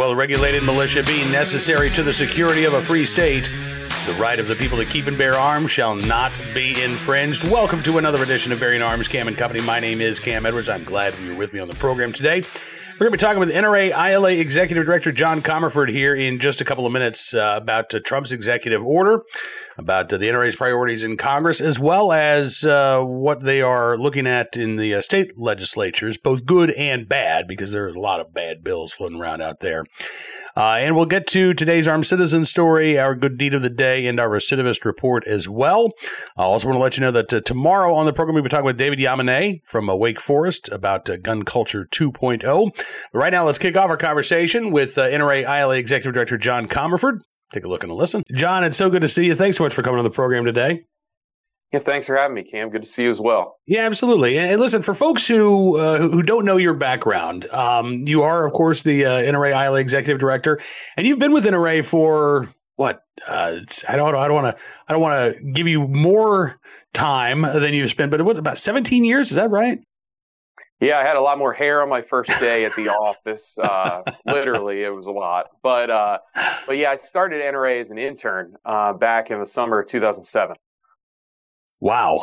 well-regulated militia being necessary to the security of a free state, the right of the people to keep and bear arms shall not be infringed. Welcome to another edition of Bearing Arms, Cam and Company. My name is Cam Edwards. I'm glad you're with me on the program today. We're going to be talking with NRA ILA Executive Director John Comerford here in just a couple of minutes about Trump's executive order, about the NRA's priorities in Congress, as well as what they are looking at in the state legislatures, both good and bad, because there are a lot of bad bills floating around out there. And we'll get to today's Armed Citizen story, our good deed of the day, and our recidivist report as well. I also want to let you know that tomorrow on the program, we'll be talking with David Yamane from Wake Forest about Gun Culture 2.0. Right now, let's kick off our conversation with NRA ILA Executive Director John Comerford. Take a look and a listen. John, it's so good to see you. Thanks so much for coming on the program today. Yeah, thanks for having me, Cam. Good to see you as well. Yeah, absolutely. And listen, for folks who don't know your background, you are, of course, the NRA ILA Executive Director, and you've been with NRA for what? I don't want to give you more time than you've spent, but what, about 17 years? Is that right? Yeah, I had a lot more hair on my first day at the office. Literally, it was a lot. But yeah, I started NRA as an intern back in the summer of 2007. Wow!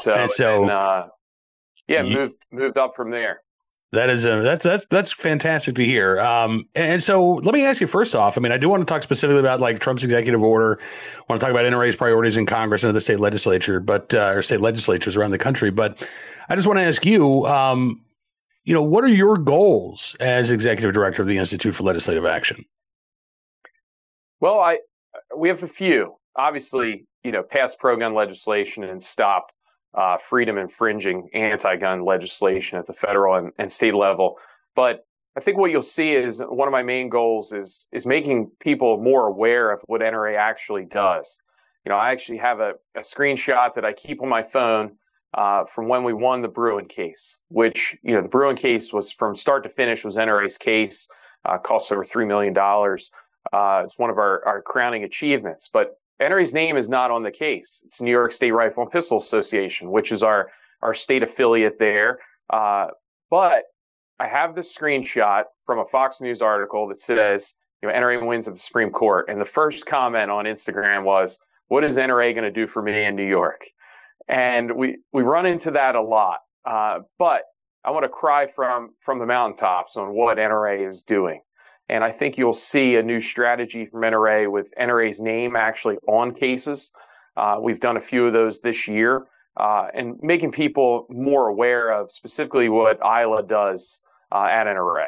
Moved up from there. That is that's fantastic to hear. And so let me ask you first off. I mean, I do want to talk specifically about like Trump's executive order. I want to talk about NRA's priorities in Congress and the state legislature, or state legislatures around the country. But I just want to ask you, what are your goals as executive director of the Institute for Legislative Action? Well, we have a few. Obviously, pass pro-gun legislation and stop freedom-infringing anti-gun legislation at the federal and state level. But I think what you'll see is one of my main goals is making people more aware of what NRA actually does. I actually have a screenshot that I keep on my phone from when we won the Bruen case, which, the Bruen case was from start to finish was NRA's case, cost over $3 million. It's one of our crowning achievements. But NRA's name is not on the case. It's New York State Rifle and Pistol Association, which is our state affiliate there. But I have this screenshot from a Fox News article that says, NRA wins at the Supreme Court. And the first comment on Instagram was, what is NRA going to do for me in New York? And we run into that a lot. But I want to cry from the mountaintops on what NRA is doing. And I think you'll see a new strategy from NRA with NRA's name actually on cases. We've done a few of those this year and making people more aware of specifically what ILA does at NRA.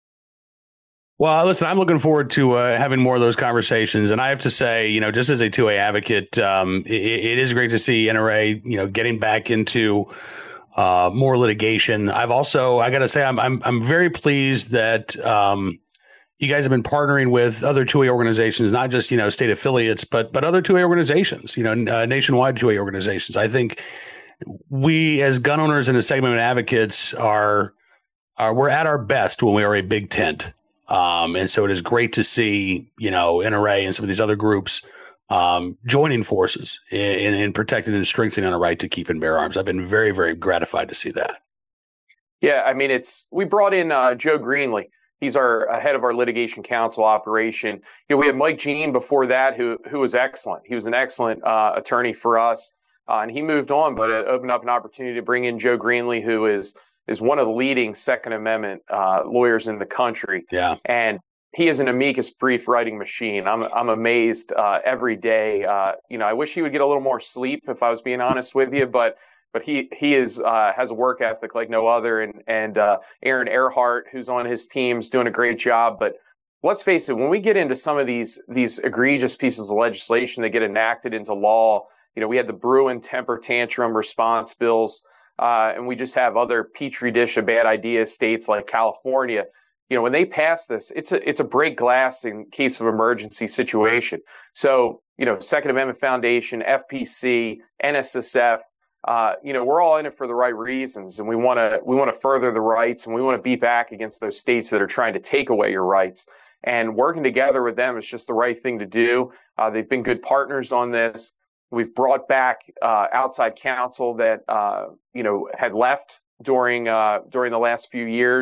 Well, listen, I'm looking forward to having more of those conversations. And I have to say, just as a 2A advocate, it is great to see NRA, getting back into more litigation. I got to say, I'm very pleased that you guys have been partnering with other 2A organizations, not just, state affiliates, but other 2A organizations, nationwide 2A organizations. I think we as gun owners and as segment advocates we're at our best when we are a big tent. And so it is great to see, NRA and some of these other groups joining forces in protecting and strengthening our right to keep and bear arms. I've been very, very gratified to see that. Yeah, I mean, we brought in Joe Greenlee. He's our head of our litigation counsel operation. We had Mike Jean before that, who was excellent. He was an excellent attorney for us, and he moved on. But it opened up an opportunity to bring in Joe Greenlee, who is one of the leading Second Amendment lawyers in the country. Yeah, and he is an amicus brief writing machine. I'm amazed every day. I wish he would get a little more sleep, if I was being honest with you, but he has a work ethic like no other, and Aaron Earhart, who's on his team, is doing a great job. But let's face it, when we get into some of these egregious pieces of legislation that get enacted into law, we had the Bruen temper tantrum response bills, and we just have other petri dish of bad ideas states like California. When they pass this, it's a break glass in case of emergency situation. So Second Amendment Foundation, FPC, NSSF. We're all in it for the right reasons, and we want to further the rights, and we want to beat back against those states that are trying to take away your rights. And working together with them is just the right thing to do. They've been good partners on this. We've brought back outside counsel that had left during the last few years.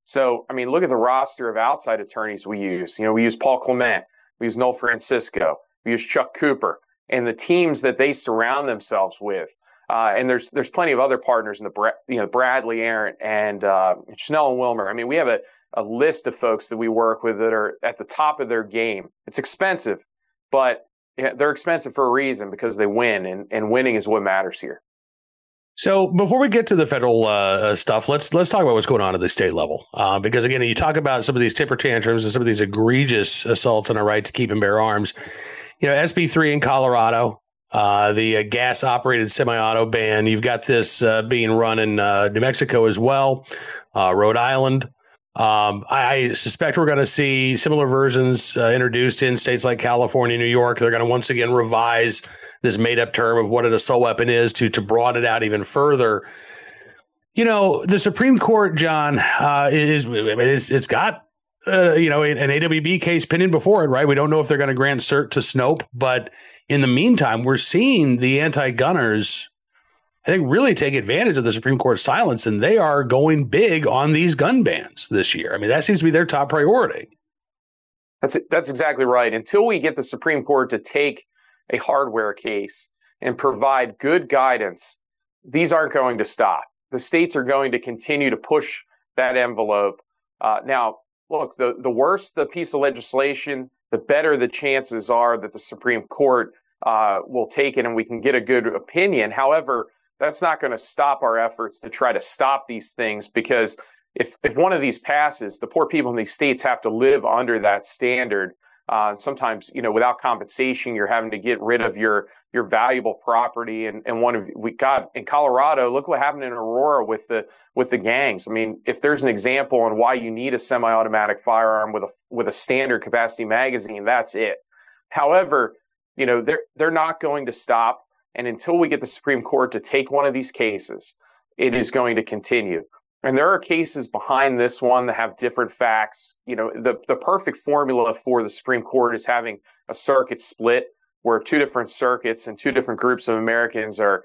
So, I mean, look at the roster of outside attorneys we use. We use Paul Clement, we use Noel Francisco, we use Chuck Cooper, and the teams that they surround themselves with. And there's plenty of other partners in Bradley Arent and Schnell and Wilmer. I mean, we have a list of folks that we work with that are at the top of their game. It's expensive, but they're expensive for a reason, because they win, and winning is what matters here. So before we get to the federal stuff, let's talk about what's going on at the state level. Because, again, you talk about some of these temper tantrums and some of these egregious assaults on our right to keep and bear arms. SB 3 in Colorado, the gas-operated semi-auto ban. You've got this being run in New Mexico as well, Rhode Island. I suspect we're going to see similar versions introduced in states like California, New York. They're going to once again revise this made-up term of what an assault weapon is to broaden it out even further. The Supreme Court, John, it's got an AWB case pending before it, right? We don't know if they're going to grant cert to Snope, but in the meantime, we're seeing the anti-gunners, I think, really take advantage of the Supreme Court silence, and they are going big on these gun bans this year. I mean, that seems to be their top priority. That's exactly right. Until we get the Supreme Court to take a hardware case and provide good guidance, these aren't going to stop. The states are going to continue to push that envelope. Now, look, the worse the piece of legislation, the better the chances are that the Supreme Court will take it and we can get a good opinion. However, that's not going to stop our efforts to try to stop these things, because if one of these passes, the poor people in these states have to live under that standard. Sometimes, without compensation, you're having to get rid of your valuable property. And in Colorado, look what happened in Aurora with the gangs. I mean, if there's an example on why you need a semi-automatic firearm with a standard capacity magazine, that's it. However, they're not going to stop. And until we get the Supreme Court to take one of these cases, it is going to continue. And there are cases behind this one that have different facts. The perfect formula for the Supreme Court is having a circuit split where two different circuits and two different groups of Americans are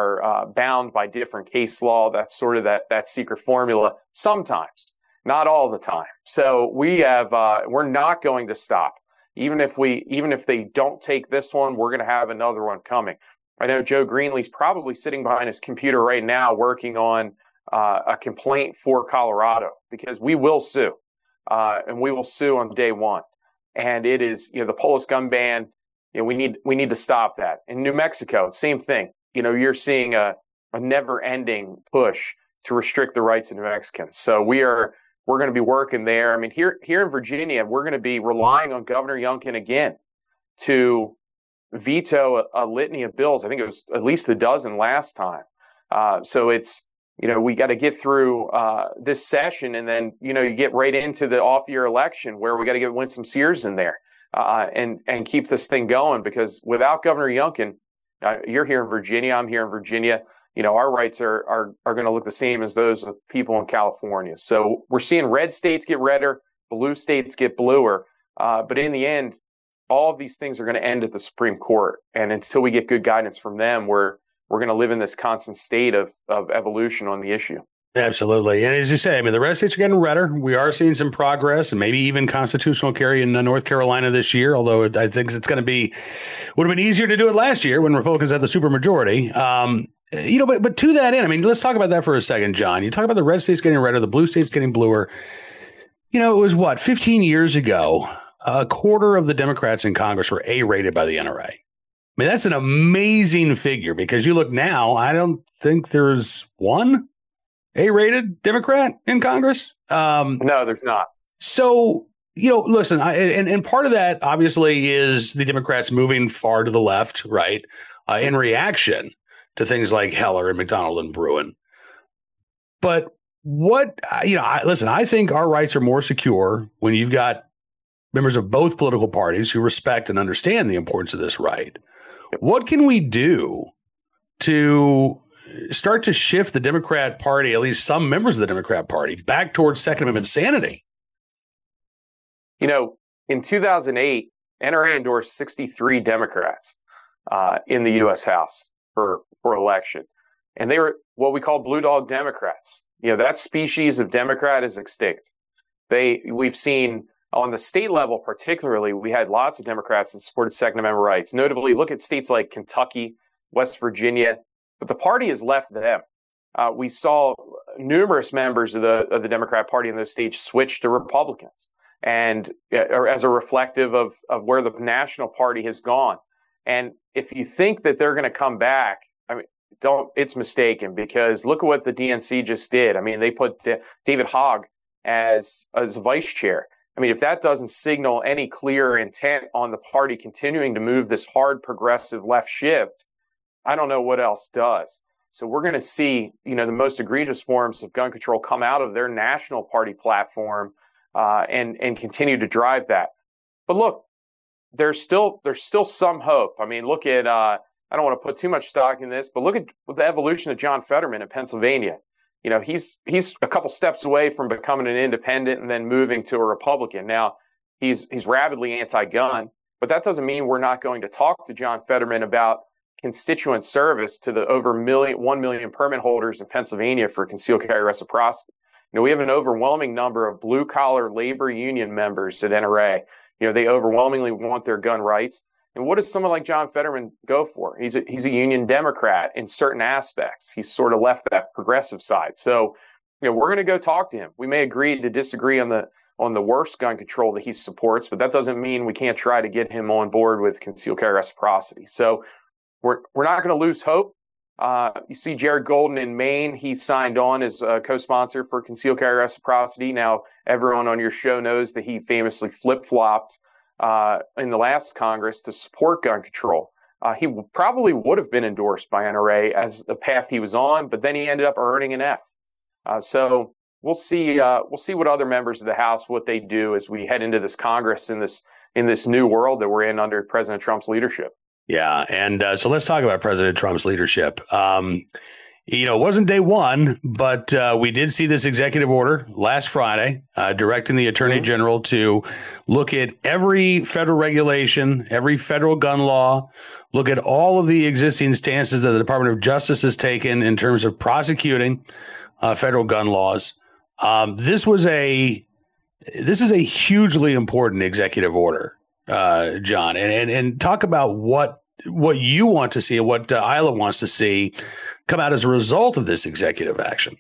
bound by different case law. That's sort of that secret formula sometimes, not all the time. So we're not going to stop. Even if they don't take this one, we're going to have another one coming. I know Joe Greenlee's probably sitting behind his computer right now working on a complaint for Colorado, because we will sue, and we will sue on day one. And it is, the Polis gun ban. We need to stop that. In New Mexico, same thing. You're seeing a never-ending push to restrict the rights of New Mexicans. So we're going to be working there. I mean, here in Virginia, we're going to be relying on Governor Youngkin again to veto a litany of bills. I think it was at least a dozen last time. So it's, we got to get through this session, and then, you get right into the off-year election where we got to get Winsome Sears in there and keep this thing going, because without Governor Youngkin, you're here in Virginia, I'm here in Virginia, our rights are going to look the same as those of people in California. So we're seeing red states get redder, blue states get bluer. But in the end, all of these things are going to end at the Supreme Court. And until we get good guidance from them, we're going to live in this constant state of evolution on the issue. Absolutely. And as you say, I mean, the red states are getting redder. We are seeing some progress, and maybe even constitutional carry in North Carolina this year, although I think it's going to would have been easier to do it last year when Republicans had the supermajority. But to that end, I mean, let's talk about that for a second, John. You talk about the red states getting redder, the blue states getting bluer. It was 15 years ago, a quarter of the Democrats in Congress were A-rated by the NRA. I mean, that's an amazing figure, because you look now, I don't think there's one A-rated Democrat in Congress. No, there's not. So, listen, and part of that obviously is the Democrats moving far to the left, right, in reaction to things like Heller and McDonald and Bruen. But I think our rights are more secure when you've got members of both political parties who respect and understand the importance of this right. What can we do to start to shift the Democrat Party, at least some members of the Democrat Party, back towards Second Amendment sanity? In 2008, NRA endorsed 63 Democrats in the U.S. House for election. And they were what we call blue dog Democrats. That species of Democrat is extinct. We've seen on the state level, particularly, we had lots of Democrats that supported Second Amendment rights. Notably, look at states like Kentucky, West Virginia, but the party has left them. We saw numerous members of the Democrat Party in those states switch to Republicans, and or as a reflective of where the national party has gone. And if you think that they're going to come back, I mean, it's mistaken, because look at what the DNC just did. I mean, they put David Hogg as vice chair. I mean, if that doesn't signal any clear intent on the party continuing to move this hard progressive left shift, I don't know what else does. So we're going to see, the most egregious forms of gun control come out of their national party platform and continue to drive that. But look, there's still some hope. I mean, look at I don't want to put too much stock in this, but look at the evolution of John Fetterman in Pennsylvania. He's a couple steps away from becoming an independent and then moving to a Republican. Now, he's rabidly anti-gun, but that doesn't mean we're not going to talk to John Fetterman about constituent service to the over 1 million permit holders in Pennsylvania for concealed carry reciprocity. We have an overwhelming number of blue-collar labor union members at NRA. They overwhelmingly want their gun rights. And what does someone like John Fetterman go for? He's a union Democrat in certain aspects. He's sort of left that progressive side. So, we're going to go talk to him. We may agree to disagree on the worst gun control that he supports, but that doesn't mean we can't try to get him on board with concealed carry reciprocity. So we're not going to lose hope. You see Jared Golden in Maine, he signed on as a co-sponsor for concealed carry reciprocity. Now, everyone on your show knows that he famously flip-flopped in the last Congress to support gun control. He probably would have been endorsed by NRA as the path he was on, but then he ended up earning an F. So we'll see what other members of the House, what they do as we head into this Congress in this new world that we're in under President Trump's leadership. Yeah. And so let's talk about President Trump's leadership. It wasn't day one, but we did see this executive order last Friday directing the Attorney General to look at every federal regulation, every federal gun law, look at all of the existing stances that the Department of Justice has taken in terms of prosecuting federal gun laws. This is a hugely important executive order, John, and talk about what you want to see and what Isla wants to see come out as a result of this executive action.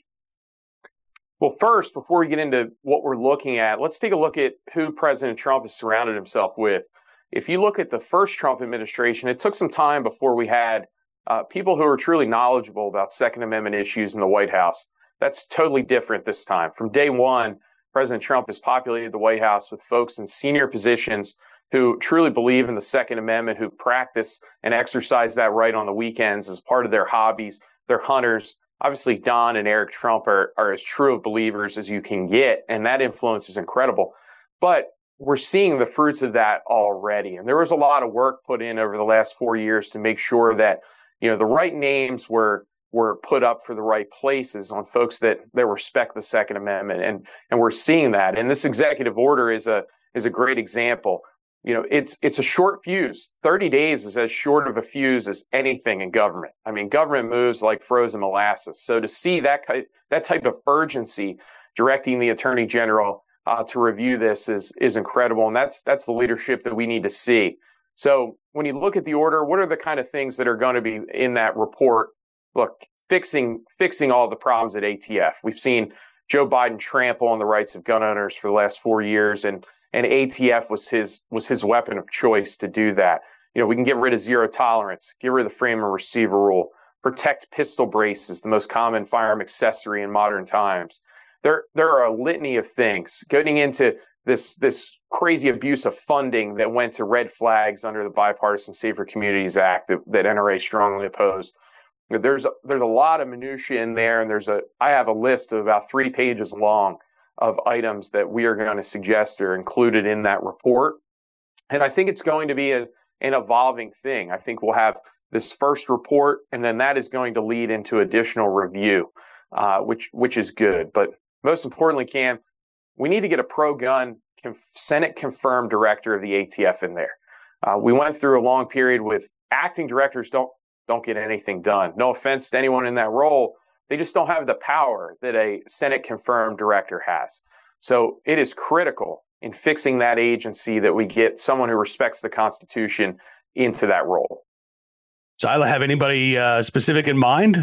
Well, first, before we get into what we're looking at, let's take a look at who President Trump has surrounded himself with. If you look at the first Trump administration, it took some time before we had people who are truly knowledgeable about Second Amendment issues in the White House. That's totally different this time. From day one, President Trump has populated the White House with folks in senior positions who truly believe in the Second Amendment, who practice and exercise that right on the weekends as part of their hobbies. They're hunters. Obviously, Don and Eric Trump are as true of believers as you can get, and that influence is incredible. But we're seeing the fruits of that already. And there was a lot of work put in over the last 4 years to make sure that, the right names were put up for the right places on folks that respect the Second Amendment. And we're seeing that. And this executive order is a great example. It's a short fuse. 30 days is as short of a fuse as anything in government. I mean, government moves like frozen molasses. So to see that type of urgency directing the Attorney General to review this is incredible. And that's the leadership that we need to see. So when you look at the order, what are the kind of things that are going to be in that report? Look, fixing all the problems at ATF. We've seen Joe Biden trample on the rights of gun owners for the last 4 years, and ATF was his weapon of choice to do that. We can get rid of zero tolerance, get rid of the frame and receiver rule, protect pistol braces, the most common firearm accessory in modern times. There are a litany of things getting into this crazy abuse of funding that went to red flags under the Bipartisan Safer Communities Act that NRA strongly opposed. There's a lot of minutia in there, and I have a list of about 3 pages long of items that we are going to suggest are included in that report. And I think it's going to be an evolving thing. I think we'll have this first report, and then that is going to lead into additional review, which is good. But most importantly, Cam, we need to get a pro-gun Senate-confirmed director of the ATF in there. We went through a long period with acting directors don't get anything done. No offense to anyone in that role. They just don't have the power that a Senate confirmed director has. So it is critical in fixing that agency that we get someone who respects the Constitution into that role. So, I have anybody specific in mind,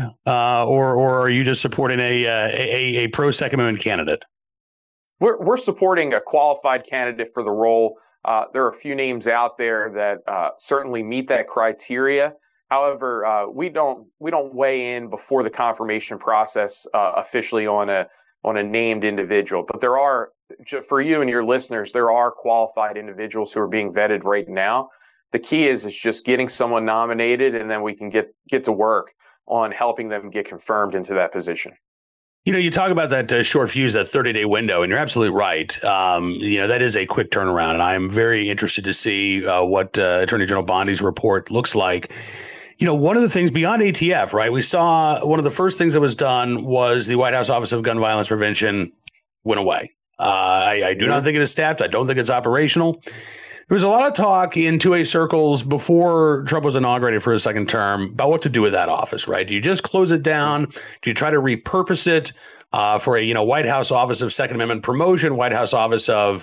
or are you just supporting a pro Second Amendment candidate? We're supporting a qualified candidate for the role. There are a few names out there that certainly meet that criteria. However, we don't weigh in before the confirmation process officially on a named individual. But there are, for you and your listeners, there are qualified individuals who are being vetted right now. The key is just getting someone nominated, and then we can get to work on helping them get confirmed into that position. You talk about that short fuse, that 30-day window, and you're absolutely right. That is a quick turnaround, and I'm very interested to see what Attorney General Bondi's report looks like. One of the things beyond ATF, right? We saw one of the first things that was done was the White House Office of Gun Violence Prevention went away. I do not think it is staffed. I don't think it's operational. There was a lot of talk in 2A circles before Trump was inaugurated for his second term about what to do with that office, right? Do you just close it down? Do you try to repurpose it for a White House Office of Second Amendment Promotion, White House Office of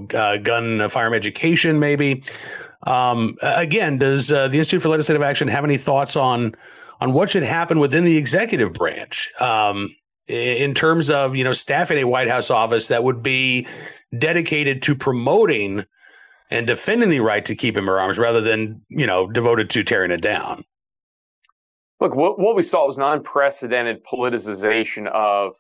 gun firearm education, maybe? Again, does the Institute for Legislative Action have any thoughts on what should happen within the executive branch in terms of staffing a White House office that would be dedicated to promoting and defending the right to keep and bear arms rather than, devoted to tearing it down? Look, what we saw was an unprecedented politicization of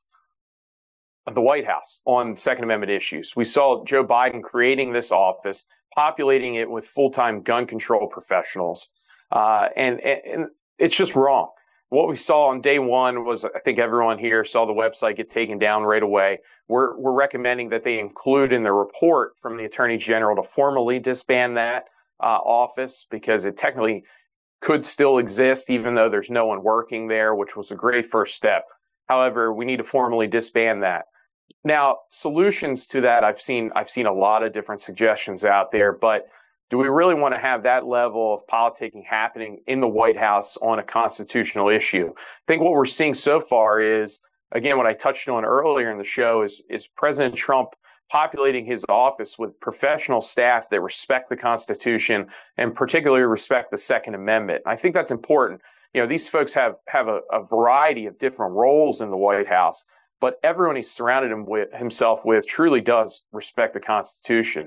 the White House on Second Amendment issues. We saw Joe Biden creating this office, populating it with full-time gun control professionals, and it's just wrong. What we saw on day one was, I think everyone here saw the website get taken down right away. We're recommending that they include in the report from the Attorney General to formally disband that office, because it technically could still exist even though there's no one working there, which was a great first step. However, we need to formally disband that. Now, solutions to that, I've seen a lot of different suggestions out there, but do we really want to have that level of politicking happening in the White House on a constitutional issue? I think what we're seeing so far is, again, what I touched on earlier in the show is President Trump populating his office with professional staff that respect the Constitution and particularly respect the Second Amendment. I think that's important. These folks have a variety of different roles in the White House, but everyone he's surrounded himself with truly does respect the Constitution.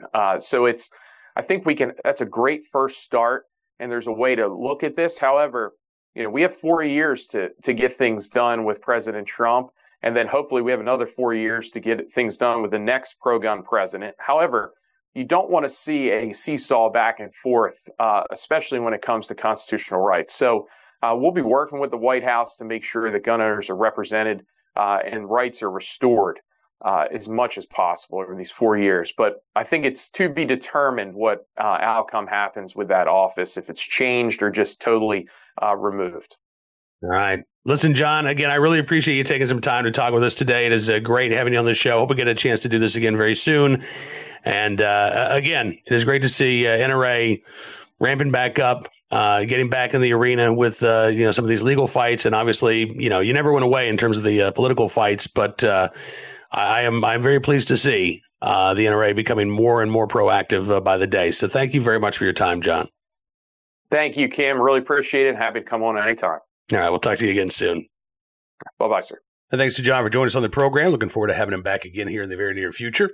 I think that's a great first start, and there's a way to look at this. However, we have 4 years to get things done with President Trump, and then hopefully we have another 4 years to get things done with the next pro-gun president. However, you don't want to see a seesaw back and forth, especially when it comes to constitutional rights. So we'll be working with the White House to make sure that gun owners are represented and rights are restored as much as possible over these 4 years. But I think it's to be determined what outcome happens with that office, if it's changed or just totally removed. All right. Listen, John, again, I really appreciate you taking some time to talk with us today. It is great having you on the show. Hope we get a chance to do this again very soon. And again, it is great to see NRA ramping back up, getting back in the arena with some of these legal fights. And obviously, you never went away in terms of the political fights, but I'm very pleased to see the NRA becoming more and more proactive by the day. So thank you very much for your time, John. Thank you, Kim. Really appreciate it. Happy to come on anytime. All right. We'll talk to you again soon. Bye-bye, sir. And thanks to John for joining us on the program. Looking forward to having him back again here in the very near future.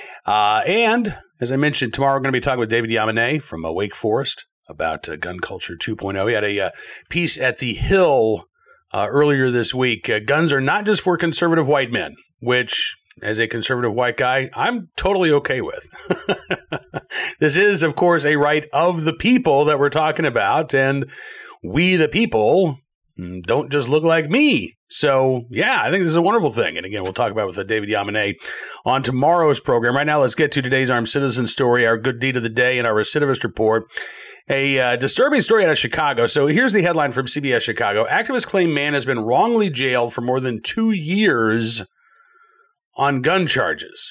And as I mentioned, tomorrow we're going to be talking with David Yamane from Wake Forest about Gun Culture 2.0. He had a piece at The Hill earlier this week. Guns are not just for conservative white men, which, as a conservative white guy, I'm totally okay with. This is, of course, a right of the people that we're talking about, and we, the people, don't just look like me. So, yeah, I think this is a wonderful thing. And again, we'll talk about it with David Yamane on tomorrow's program. Right now, let's get to today's Armed Citizen story, our good deed of the day, and our recidivist report. A disturbing story out of Chicago. So here's the headline from CBS Chicago. Activists claim man has been wrongly jailed for more than 2 years on gun charges.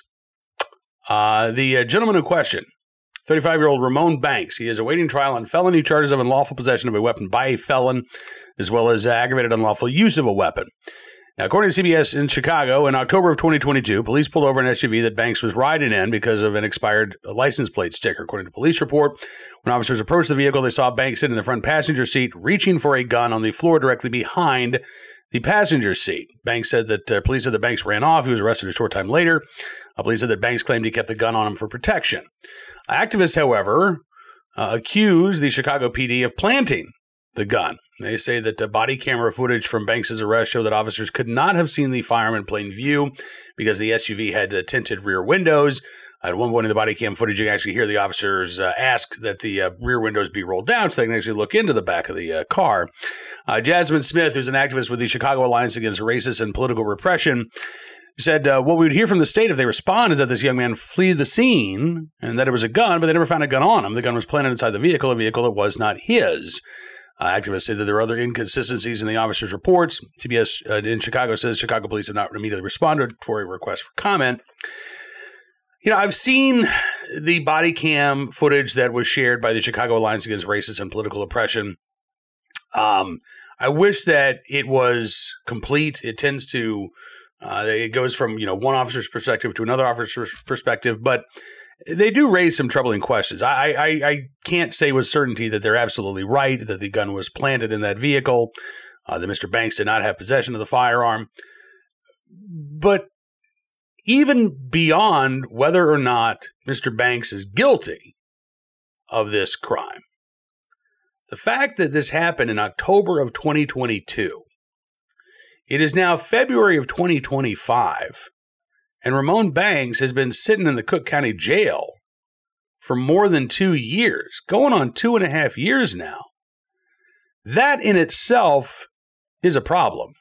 The gentleman in question, 35-year-old Ramon Banks, he is awaiting trial on felony charges of unlawful possession of a weapon by a felon, as well as aggravated unlawful use of a weapon. Now, according to CBS in Chicago, in October of 2022, police pulled over an SUV that Banks was riding in because of an expired license plate sticker. According to the police report, when officers approached the vehicle, they saw Banks sitting in the front passenger seat, reaching for a gun on the floor directly behind the passenger seat. Banks said that police said that Banks ran off. He was arrested a short time later. Police said that Banks claimed he kept the gun on him for protection. Activists, however, accused the Chicago PD of planting the gun. They say that the body camera footage from Banks' arrest showed that officers could not have seen the firearm in plain view because the SUV had tinted rear windows. At one point in the body cam footage, you can actually hear the officers ask that the rear windows be rolled down so they can actually look into the back of the car. Jasmine Smith, who's an activist with the Chicago Alliance Against Racist and Political Repression, said what we would hear from the state if they respond is that this young man fled the scene and that it was a gun, but they never found a gun on him. The gun was planted inside the vehicle, a vehicle that was not his. Activists say that there are other inconsistencies in the officers' reports. CBS in Chicago says Chicago police have not immediately responded for a request for comment. You know, I've seen the body cam footage that was shared by the Chicago Alliance Against Racist and Political Oppression. I wish that it was complete. It tends to, it goes from, one officer's perspective to another officer's perspective, but they do raise some troubling questions. I can't say with certainty that they're absolutely right, that the gun was planted in that vehicle, that Mr. Banks did not have possession of the firearm. But even beyond whether or not Mr. Banks is guilty of this crime, the fact that this happened in October of 2022, it is now February of 2025, and Ramon Banks has been sitting in the Cook County Jail for more than 2 years, going on 2.5 years now. That in itself is a problem.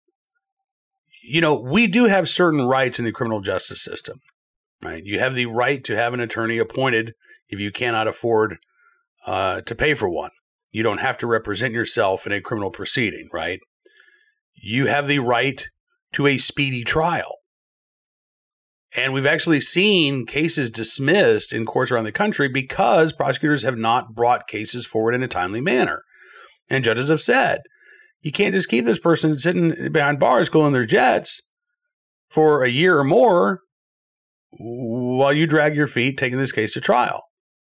We do have certain rights in the criminal justice system, right? You have the right to have an attorney appointed if you cannot afford to pay for one. You don't have to represent yourself in a criminal proceeding, right? You have the right to a speedy trial. And we've actually seen cases dismissed in courts around the country because prosecutors have not brought cases forward in a timely manner. And judges have said, you can't just keep this person sitting behind bars cooling their jets for a year or more while you drag your feet taking this case to trial.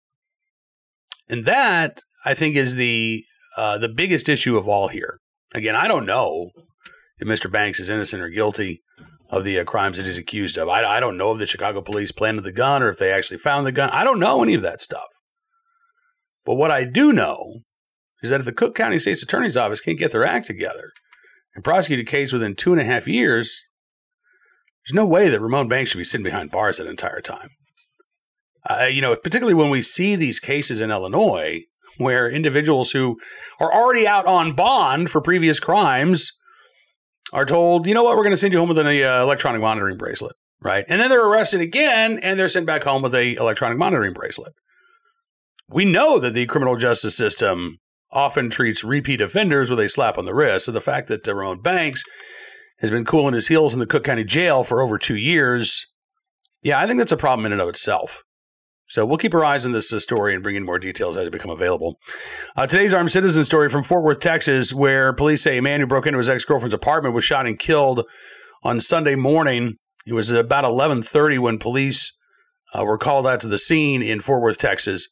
And that, I think, is the biggest issue of all here. Again, I don't know if Mr. Banks is innocent or guilty of the crimes that he's accused of. I don't know if the Chicago police planted the gun or if they actually found the gun. I don't know any of that stuff. But what I do know is that if the Cook County State's Attorney's Office can't get their act together and prosecute a case within 2.5 years, there's no way that Ramon Banks should be sitting behind bars that entire time. Particularly when we see these cases in Illinois where individuals who are already out on bond for previous crimes are told, you know what, we're going to send you home with an electronic monitoring bracelet, right? And then they're arrested again and they're sent back home with a electronic monitoring bracelet. We know that the criminal justice system often treats repeat offenders with a slap on the wrist. So the fact that Ramon Banks has been cooling his heels in the Cook County Jail for over 2 years, yeah, I think that's a problem in and of itself. So we'll keep our eyes on this story and bring in more details as they become available. Today's armed citizen story from Fort Worth, Texas, where police say a man who broke into his ex-girlfriend's apartment was shot and killed on Sunday morning. It was about 11:30 when police were called out to the scene in Fort Worth, Texas.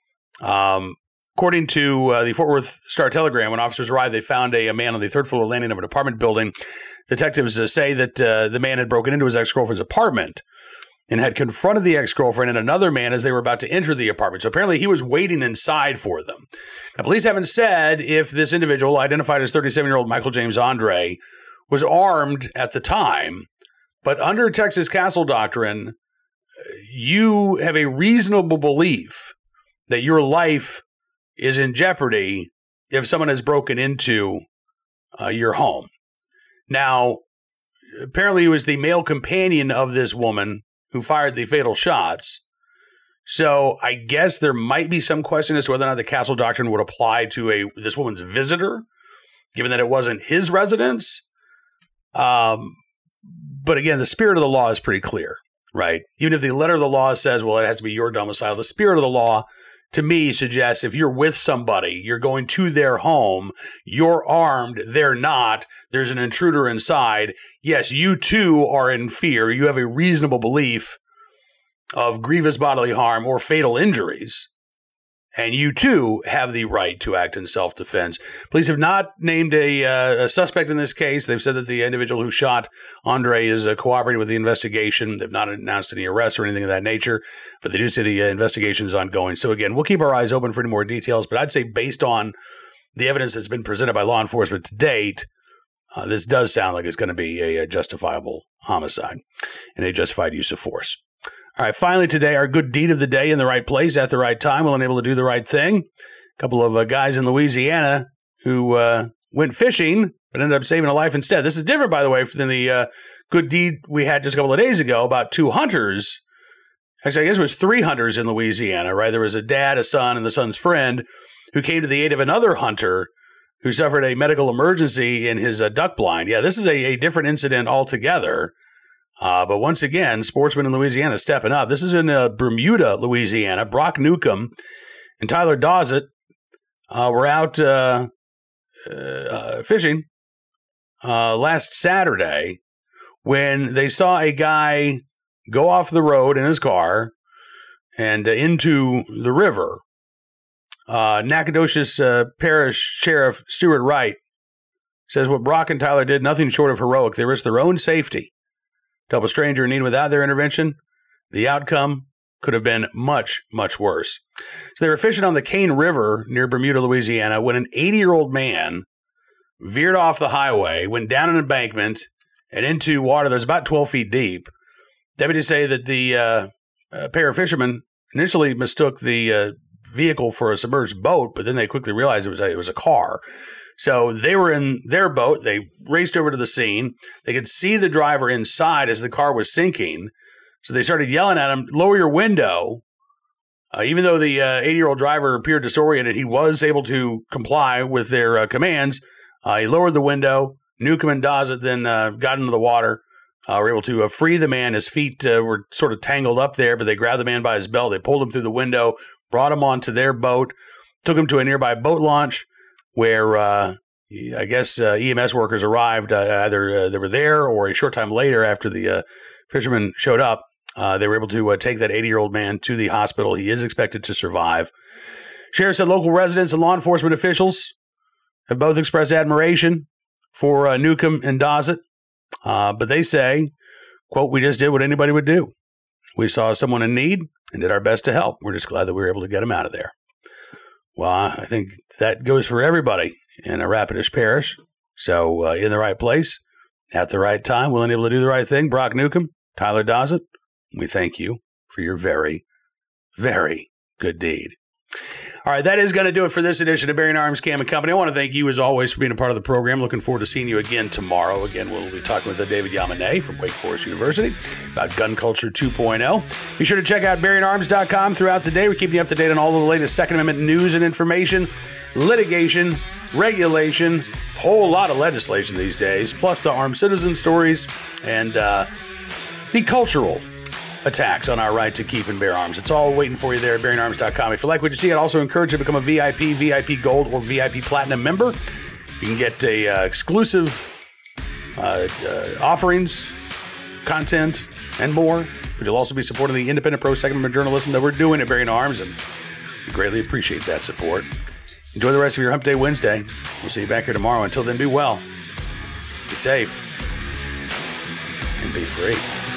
According to the Fort Worth Star-Telegram, when officers arrived, they found a man on the third floor landing of an apartment building. Detectives say that the man had broken into his ex-girlfriend's apartment and had confronted the ex-girlfriend and another man as they were about to enter the apartment. So apparently he was waiting inside for them. Now, police haven't said if this individual, identified as 37-year-old Michael James Andre, was armed at the time. But under Texas Castle Doctrine, you have a reasonable belief that your life is in jeopardy if someone has broken into your home. Now, apparently it was the male companion of this woman who fired the fatal shots. So I guess there might be some question as to whether or not the Castle Doctrine would apply to this woman's visitor, given that it wasn't his residence. But again, the spirit of the law is pretty clear, right? Even if the letter of the law says, well, it has to be your domicile, the spirit of the law to me suggests if you're with somebody, you're going to their home, you're armed, they're not, there's an intruder inside. Yes, you too are in fear. You have a reasonable belief of grievous bodily harm or fatal injuries. And you too have the right to act in self-defense. Police have not named a suspect in this case. They've said that the individual who shot Andre is cooperating with the investigation. They've not announced any arrests or anything of that nature, but they do say the investigation is ongoing. So again, we'll keep our eyes open for any more details, but I'd say based on the evidence that's been presented by law enforcement to date, this does sound like it's going to be a justifiable homicide and a justified use of force. All right, finally today, our good deed of the day in the right place at the right time, willing and able to do the right thing. A couple of guys in Louisiana who went fishing but ended up saving a life instead. This is different, by the way, than the good deed we had just a couple of days ago about two hunters. Actually, I guess it was three hunters in Louisiana, right? There was a dad, a son, and the son's friend who came to the aid of another hunter who suffered a medical emergency in his duck blind. Yeah, this is a different incident altogether. But once again, sportsmen in Louisiana stepping up. This is in Bermuda, Louisiana. Brock Newcomb and Tyler Dawsett were out fishing last Saturday when they saw a guy go off the road in his car and into the river. Nacogdoches Parish Sheriff Stuart Wright says what Brock and Tyler did, nothing short of heroic. They risked their own safety to help a stranger in need. Without their intervention, the outcome could have been much, much worse. So they were fishing on the Cane River near Bermuda, Louisiana, when an 80-year-old man veered off the highway, went down an embankment, and into water that's about 12 feet deep. Deputies say that the pair of fishermen initially mistook the vehicle for a submerged boat, but then they quickly realized it was a car. So they were in their boat. They raced over to the scene. They could see the driver inside as the car was sinking. So they started yelling at him, lower your window. Even though the 80-year-old driver appeared disoriented, he was able to comply with their commands. He lowered the window. Newcomb and Dawsett then got into the water. Were able to free the man. His feet were sort of tangled up there, but they grabbed the man by his belt. They pulled him through the window, brought him onto their boat, took him to a nearby boat launch, where I guess EMS workers arrived. Either they were there or a short time later after the fishermen showed up. They were able to take that 80-year-old man to the hospital. He is expected to survive. Sheriff said local residents and law enforcement officials have both expressed admiration for Newcomb and Dawsett. But they say, quote, we just did what anybody would do. We saw someone in need and did our best to help. We're just glad that we were able to get him out of there. Well, I think that goes for everybody in Rapidish Parish. So in the right place, at the right time, willing and able to do the right thing. Brock Newcomb, Tyler Dawsett, we thank you for your very, very good deed. All right, that is going to do it for this edition of Bearing Arms Cam & Company. I want to thank you, as always, for being a part of the program. Looking forward to seeing you again tomorrow. Again, we'll be talking with David Yamane from Wake Forest University about gun culture 2.0. Be sure to check out BearingArms.com throughout the day. We're keeping you up to date on all of the latest Second Amendment news and information, litigation, regulation, whole lot of legislation these days, plus the armed citizen stories and the cultural attacks on our right to keep and bear arms. It's all waiting for you there at BearingArms.com. If you like what you see, I'd also encourage you to become a VIP, VIP Gold, or VIP Platinum member. You can get exclusive offerings, content, and more. But you'll also be supporting the independent pro-Second Amendment journalism that we're doing at Bearing Arms, and we greatly appreciate that support. Enjoy the rest of your Hump Day Wednesday. We'll see you back here tomorrow. Until then, be well, be safe, and be free.